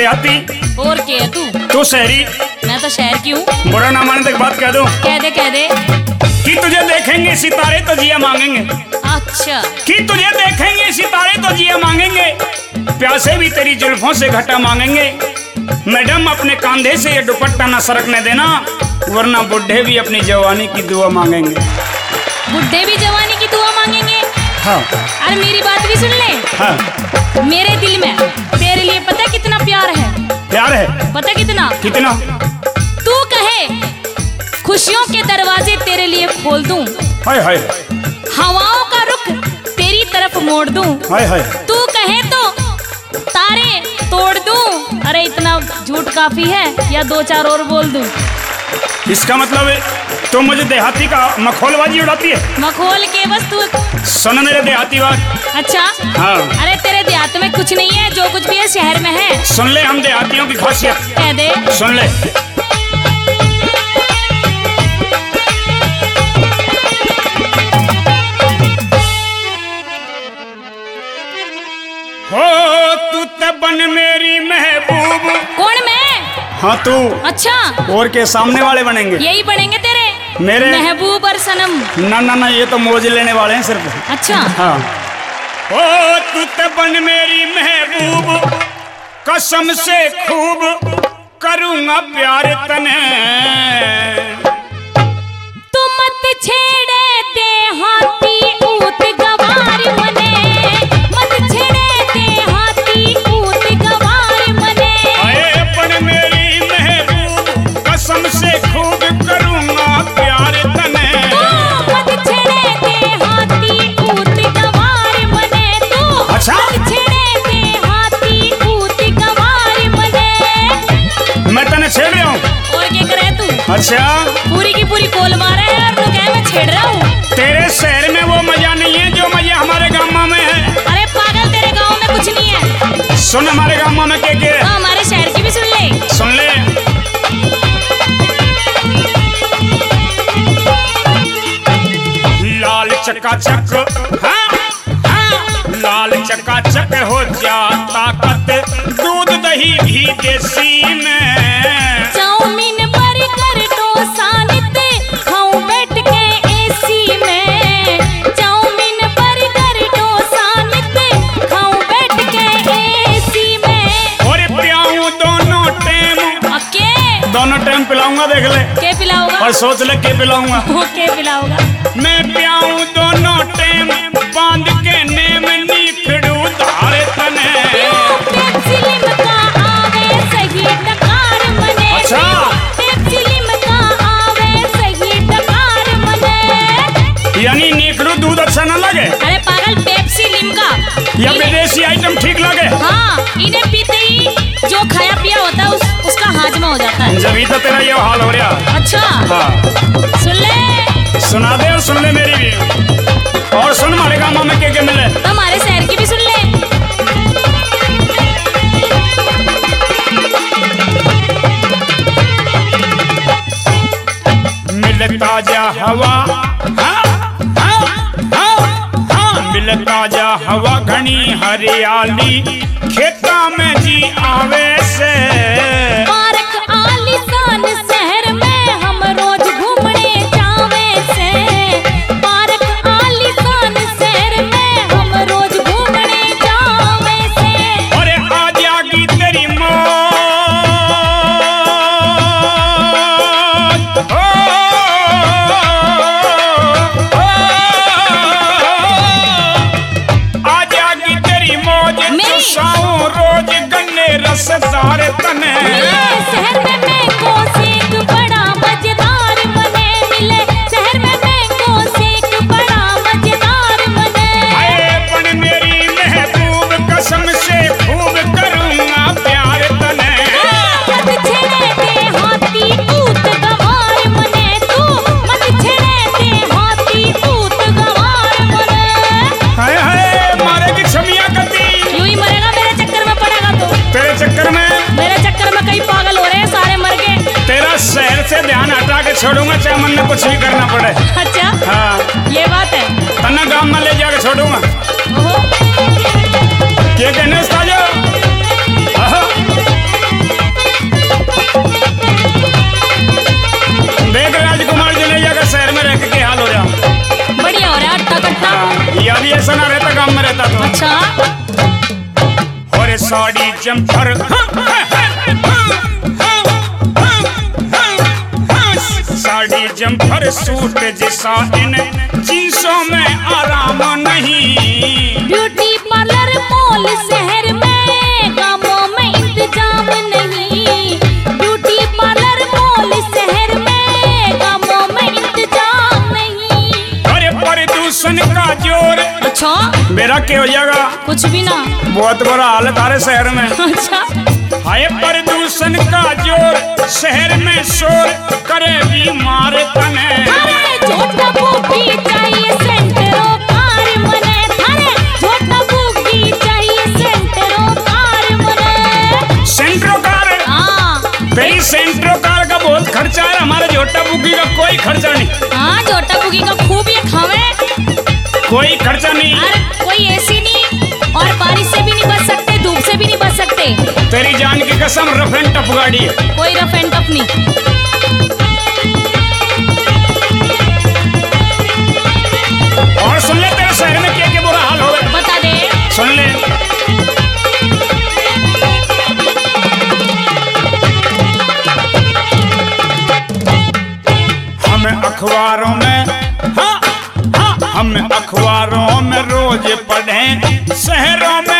देहाती। और क्या है तू शहरी। मैं तो शहर की हूँ। बुरा ना माने तो बात कह दूं। कह दे कि तुझे देखेंगे सितारे तो जिया मांगेंगे। अच्छा। कि तुझे देखेंगे सितारे तो जिया मांगेंगे, प्यासे भी तेरी जुल्फों से घटा मांगेंगे। मैडम अपने कंधे से ये दुपट्टा न सरकने देना, वरना बुढ़े भी अपनी जवानी की दुआ मांगेंगे। बुढ़े भी जवानी की दुआ मांगेंगे? हाँ। अरे मेरी बात भी सुन ले। हाँ। मेरे दिल में तेरे लिए पता कितना प्यार है? प्यार है? पता कितना? कितना? तू कहे खुशियों के दरवाजे तेरे लिए खोल दूं, हाय हाय, हवाओं का रुख तेरी तरफ मोड़ दूं, हाय हाय, तू कहे तो तारे तोड़ दूं। अरे इतना झूठ काफी है या दो चार और बोल दूं? इसका मतलब है तो मुझे देहाती का मखौलबाजी उड़ाती है। मखौल के बस तू सुन मेरे देहाती बात। अच्छा। हाँ। अरे तेरे देहात में कुछ नहीं है, जो कुछ भी है शहर में है। सुन ले हम देहातियों की खासियत। कह दे। सुन ले। हो तू ते बन मेरी महबूब। कौन मैं? हाँ तू। अच्छा। और के सामने वाले बनेंगे? यही बनेंगे तेरे मेरे महबूब और सनम। ना ना ना, ये तो मौज लेने वाले हैं सिर्फ। अच्छा। हाँ। ओ तू ते बन मेरी महबूब, कसम से खूब करूँगा प्यार तने। तू मत छेड़े देहाती ऊत गवार मने, मत छेड़े देहाती ऊत गवार मने। आए बन मेरी महबूब, कसम से खूब करूँगा प्यार तने। तू मत छेड़े देहाती ऊत गवार मने, तू अच्छा? मत छेड़े देहाती ऊत गवार मने। मैं तने छेड़ रहा हूँ? और क्या करे तू? अच्छा। पूरी की पूरी कोल मारा है और तू कहे मैं छेड़ रहा हूँ? तेरे शहर में वो मजा नहीं है जो मजा हमारे गाँव में है। अरे पागल, तेरे गांव में कुछ नहीं है। सुन हमारे गाँव में क्या तो हमारे शहर की भी सुन ले। सुन ले। लाल चकाचक, हाँ हाँ, लाल चकाचक हो जा ताकत, दूध दही घी देसी में। चाउमीन बर्गर डोसा नित खाऊं बैठ के एसी में। चाउमीन बर्गर डोसा नित खाऊं बैठ के एसी में। और पिलाऊं दोनों टाइम। ओके। दोनों टाइम पिलाऊंगा, देख ले। के पिलाऊंगा? और सोच ले के पिलाऊंगा। ओके पिलाऊंगा। मैं पियाऊं दोनों टाइम, बांध के नेम नीखड़ू धारे तने। पेप्सी लिमका आवे सही टकार मने। अच्छा। पेप्सी लिमका आवे सही टकार मने। यानी नीखड़ू दूध अच्छा ना लगे? अरे पागल, पेप्सी लिमका या विदेशी आइटम ठीक लगे? हाँ, इन्हें पीते ही जो खाया पिया होता है उसका हाजमा हो जाता है। जब तो तेरा ये हाल हो रहा। अच्छा। हाँ। सुन ले। सुना दे और सुन ले मेरी भी। और सुन हमारे गाँव में क्या मिले। हमारे शहर की भी सुन ले। मिल ताजा हवा, हाँ हाँ हाँ हाँ, मिल ताजा हवा घनी हरियाली, खेता में जी आवे से। पार्क आलीशान शहर में हम रोज घूमने जावे से। पार्क आलीशान शहर में हम रोज घूमने जावे से। अरे आ जागी तेरी मौज, आ जागी तेरी मौज, चुसाऊं रोज गन्ने रसदार तने। शहर में मैंगो शेक बड़ा मजेदार मने मिले। शहर में मैंगो शेक बड़ा मजेदार मने। आए बन मेरी महबूब, कसम से खूब करूँगा प्यार तने। मत छेड़े देहाती ऊत गवार मने, तू मत छेड़े देहाती ऊत गवार मने। हाय हाय, मारेगी छमिया गति। यूं ही मरेगा, मेरे चक्कर में पड़ेगा तो। तेरे चक्कर में? मेरे चक्कर में कई पागल हो रहे हैं, सारे मर गए। तेरा शहर से ध्यान हटा के छोड़ूंगा, चाहे मन में कुछ भी करना पड़े। अच्छा। हाँ। ये बात है। तना गाँव में ले जाके छोड़ूंगा। ओहो। क्या कहने उस्ताद? देख राजकुमार जुनेजा का शहर में रह के क्या हाल हो रहा। बढ़िया हो रहा है, अट्टा कट्टा। यदि ऐसा ना रहता गांव में रहता तो। अच्छा। और sari jumper sari jumper suit जैसा इन जींसों में आराम नहीं। ब्यूटी पार्लर मॉल शहर में कामों में इंतजाम नहीं। ब्यूटी पार्लर मॉल शहर में कामों में इंतजाम नहीं। अरे प्रदूषण का जोर। अच्छा मेरा क्या हो जाएगा? कुछ भी ना। बहुत बुरा हाल है तारे शहर में। अच्छा हाय प्रदूषण का जोर शहर में शोर करे बीमार तने। अरे छोटा बूबी चाहिए सेंटरों कार मने। अरे छोटा बूबी चाहिए सेंटरों कार मने। Santro car? हाँ तेरी सेंट्रो कार का बहुत खर्चा है, हमारे छोटा बुकी का कोई खर्चा नहीं। हाँ छोटा बूबी का खूब ये खावे। कोई खर्चा नहीं। अरे कोई एसी नहीं और बारिश से भी नहीं बच सकते, धूप से भी नहीं बच सकते। तेरी जान की कसम रफ एंड टफ गाड़ी है। कोई रफ एंड टफ नहीं। और सुन ले तेरे शहर में क्या क्या बुरा हाल हो गया। बता दे। सुन ले। हमें अखबारों में हम अखबारों में रोज पढ़ें शहरों में